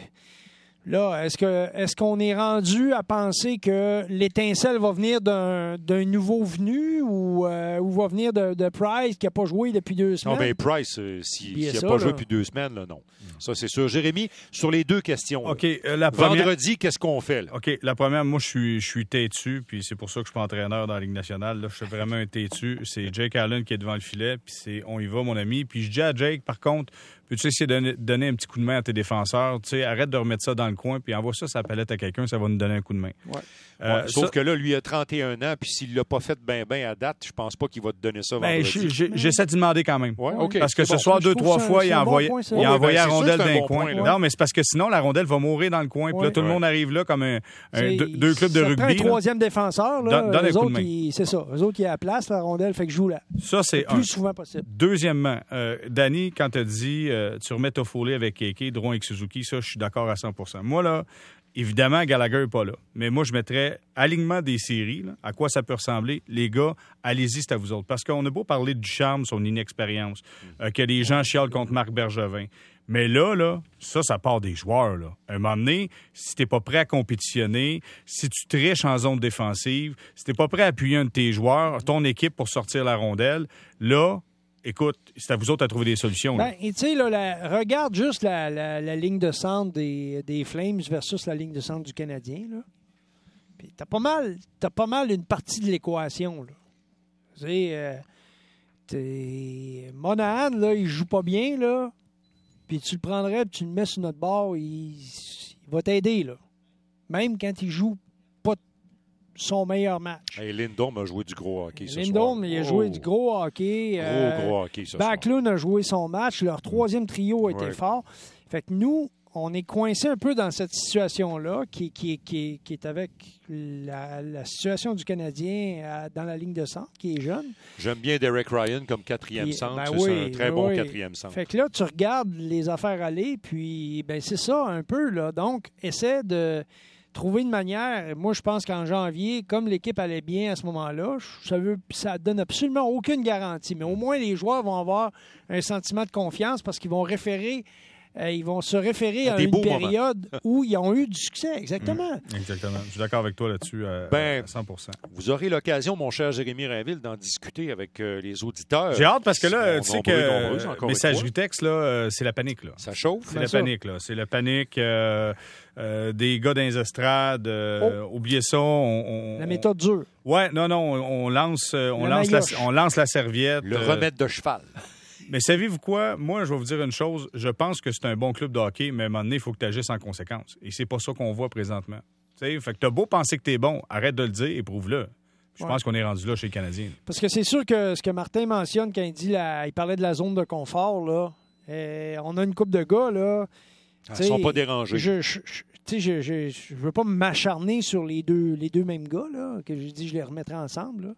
là, est-ce que est-ce qu'on est rendu à penser que l'étincelle va venir d'un, d'un nouveau venu ou, euh, ou va venir de, de Price qui n'a pas joué depuis deux semaines? Non, bien, Price, euh, s'il si, n'a pas là. joué depuis deux semaines, là, non. Ça, c'est sûr. Jérémy, sur les deux questions. OK. Euh, la première... Vendredi, qu'est-ce qu'on fait? Là? OK. La première, moi, je suis, je suis têtu, puis c'est pour ça que je suis pas entraîneur dans la Ligue nationale. Là, je suis vraiment un têtu. C'est Jake Allen qui est devant le filet, puis c'est on y va, mon ami. Puis je dis à Jake, par contre, peux-tu essayer de donner, donner un petit coup de main à tes défenseurs? Tu sais, arrête de remettre ça dans le coin, puis envoie ça sa palette à quelqu'un, ça va nous donner un coup de main. Ouais. Euh, ouais, sauf ça... que là, lui, il a trente et un ans, puis s'il l'a pas fait bien, bien à date, je pense pas qu'il va te donner ça ben, vendredi. Je, je, j'essaie de demander quand même. Ouais, okay. Parce que c'est ce bon. soir, deux, trois fois, il a envoyé, point, il a envoyé ben, la rondelle d'un bon coin. point, non, mais c'est parce que sinon, la rondelle va mourir dans le coin, puis là, tout le monde arrive là comme un, un, deux, deux clubs de ça rugby. Prend un troisième défenseur, là. Donne, donne eux autres, ils, c'est ça. Eux autres, ils ont la place, la rondelle, fait que je joue là. Ça, c'est le plus un. souvent possible. Deuxièmement, euh, Danny, quand tu as dit euh, tu remets Toffoli avec Keke, Drouin avec Suzuki, ça, je suis d'accord à cent pour cent. Moi, là, évidemment, Gallagher n'est pas là. Mais moi, je mettrais alignement des séries, là, à quoi ça peut ressembler. Les gars, allez-y, c'est à vous autres. Parce qu'on a beau parler du charme, son inexpérience, euh, que les gens chialent contre Marc Bergevin. Mais là, là, ça, ça part des joueurs, là. À un moment donné, si t'es pas prêt à compétitionner, si tu triches en zone défensive, si t'es pas prêt à appuyer un de tes joueurs, ton équipe pour sortir la rondelle, là, écoute, c'est à vous autres à trouver des solutions. Ben, tu sais, là, la, regarde juste la, la, la ligne de centre des, des Flames versus la ligne de centre du Canadien, là. Puis t'as pas mal, t'as pas mal une partie de l'équation, là. Tu sais, euh, t'es... Monahan, là, il joue pas bien, là. Puis tu le prendrais, puis tu le mets sur notre bord, il, il va t'aider, là. Même quand il joue pas son meilleur match. Hey, Lindholm a joué du gros hockey ce Lindholm, soir. il a oh. joué du gros hockey. Gros, euh, gros hockey ce Backlund soir. a joué son match. Leur troisième trio a été ouais. fort. Fait que nous, on est coincé un peu dans cette situation-là qui, qui, qui, qui est avec la, la situation du Canadien à, dans la ligne de centre, qui est jeune. J'aime bien Derek Ryan comme quatrième Et, centre. ben c'est oui, un très ben bon oui. quatrième centre. Fait que là, tu regardes les affaires aller, puis ben c'est ça un peu, là. Donc, essaie de trouver une manière. Moi, je pense qu'en janvier, comme l'équipe allait bien à ce moment-là, ça veut, ça donne absolument aucune garantie. Mais au moins, les joueurs vont avoir un sentiment de confiance parce qu'ils vont référer Euh, ils vont se référer à, à une période moments. Où ils ont eu du succès, exactement. Mmh, exactement. Je suis d'accord avec toi là-dessus à, ben, à cent pour cent. Vous aurez l'occasion, mon cher Jérémy Rainville, d'en discuter avec euh, les auditeurs. J'ai hâte parce que là, tu sais que nombreux, messagerie texte, là, euh, c'est la panique. Là. Ça chauffe. C'est la ça. panique. Là. C'est la panique euh, euh, des gars dans les estrades. Euh, oh. Oubliez ça. On, on, la méthode dure. Ouais, non, non, on, on, lance, on, lance, la, on lance la serviette. Le euh, remède de cheval. Mais savez-vous quoi? Moi, je vais vous dire une chose. Je pense que c'est un bon club de hockey, mais à un moment donné, il faut que tu agisses en conséquence. Et c'est pas ça qu'on voit présentement. T'sais, fait que t'as beau penser que t'es bon, arrête de le dire et prouve-le. Je ouais. pense qu'on est rendu là chez les Canadiens. Parce que c'est sûr que ce que Martin mentionne quand il dit la, il parlait de la zone de confort, là. Euh, on a une couple de gars, là. Ils ne sont pas dérangés. Je, je, je, je, je, je veux pas m'acharner sur les deux, les deux mêmes gars, là, que je dis je les remettrai ensemble, là.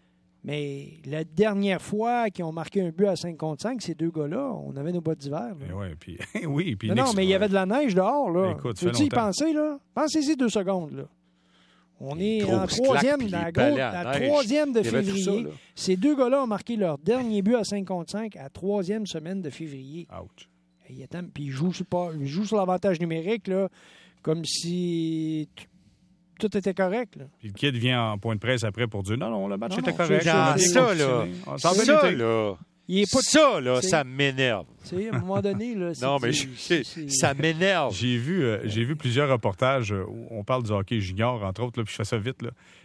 Mais la dernière fois qu'ils ont marqué un but à cinq contre cinq, ces deux gars-là, on avait nos bottes d'hiver. Ouais, puis, oui, puis non, non, mais il y avait de la neige dehors. Là. Écoute, tu veux-tu y penser? Là? Pensez-y deux secondes. Là. On est en troisième, la, gros, la troisième de février. Ça, ces deux gars-là ont marqué leur dernier but à cinq contre cinq à troisième semaine de février. Ouch. Puis ils jouent sur, ils jouent sur l'avantage numérique là, comme si... tout était correct. Là. Puis le kid vient en point de presse après pour dire non, non, le match non, était non, correct. Ah, ça, là, ça, là, il est pas ça, là, ça m'énerve. À un moment donné, là, non, mais je, c'est, c'est... ça m'énerve. J'ai vu, euh, j'ai vu plusieurs reportages où on parle du hockey junior, entre autres, là, puis je fais ça vite. Là.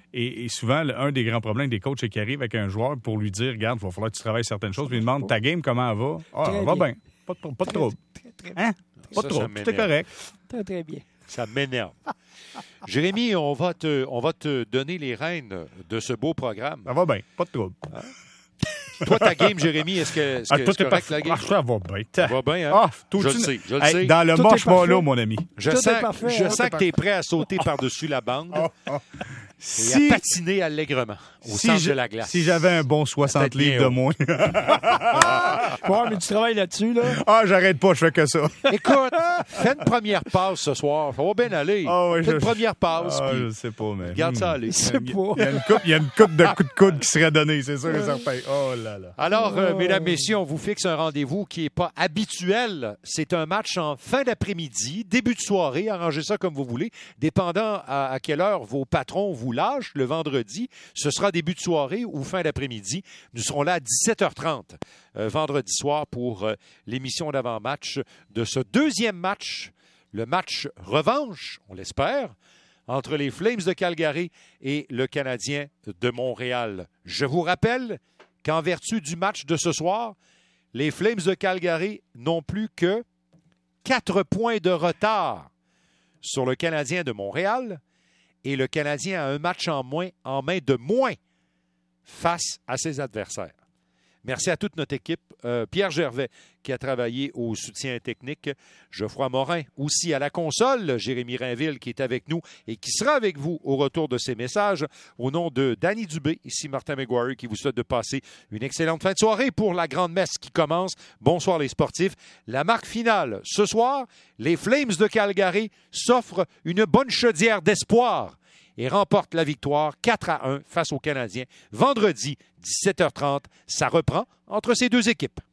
Et, et souvent, le, un des grands problèmes des coachs, c'est qu'ils arrivent avec un joueur pour lui dire, regarde, il va falloir que tu travailles certaines choses. Puis il demande, ta game, comment elle va? Ah, elle va bien. Pas de, pas de trouble. Très, très, Hein? Pas Ça, de ça trouble. Tout est m'énerve. correct. Très, très bien. Ça m'énerve. Jérémy, on va, te, on va te donner les rênes de ce beau programme. Ça va bien. Pas de trouble. Hein? Toi, ta game, Jérémy, est-ce que est-ce Ah, que toi, c'est t'es correct, pas- la game? Ah, ça va bien. Ça va bien, hein? Ah, tout je le une- sais, je le Hey, sais. dans le Tout est marshmallow, parfait. mon ami. Je Tout est sens, parfait, je hein? sens que tu es prêt à sauter par-dessus la bande et Si- à patiner allègrement au Si centre je- de la glace. Si j'avais un bon soixante Peut-être bien livres de haut. moins. Ouais, mais tu travailles là-dessus, là. Ah, j'arrête pas, je fais que ça. Écoute, fais une première passe ce soir. Ça va bien aller. Ah ouais, fais je- une première passe. Ah, puis je sais pas, mais. Regarde ça hmm. aller. C'est Il y a- pas. il y a une coupe, il y a une coupe de coups de coude qui serait donnée, c'est sûr et certain. Oh là là. Alors, euh, Oh. mesdames, messieurs, on vous fixe un rendez-vous qui n'est pas habituel. C'est un match en fin d'après-midi, début de soirée, arrangez ça comme vous voulez, dépendant à, à quelle heure vos patrons vous lâchent le vendredi. Ce sera début de soirée ou fin d'après-midi. Nous serons là à dix-sept heures trente euh, vendredi soir pour euh, l'émission d'avant-match de ce deuxième match, le match revanche, on l'espère, entre les Flames de Calgary et le Canadien de Montréal. Je vous rappelle qu'en vertu du match de ce soir, les Flames de Calgary n'ont plus que quatre points de retard sur le Canadien de Montréal et le Canadien a un match en moins, en main de moins face à ses adversaires. Merci à toute notre équipe. Euh, Pierre Gervais qui a travaillé au soutien technique. Geoffroy Morin aussi à la console. Jérémy Rainville qui est avec nous et qui sera avec vous au retour de ces messages. Au nom de Danny Dubé, ici Martin McGuire qui vous souhaite de passer une excellente fin de soirée pour la grande messe qui commence. Bonsoir les sportifs. La marque finale ce soir, les Flames de Calgary s'offrent une bonne chaudière d'espoir et remporte la victoire quatre à un face aux Canadiens. Vendredi, dix-sept heures trente, ça reprend entre ces deux équipes.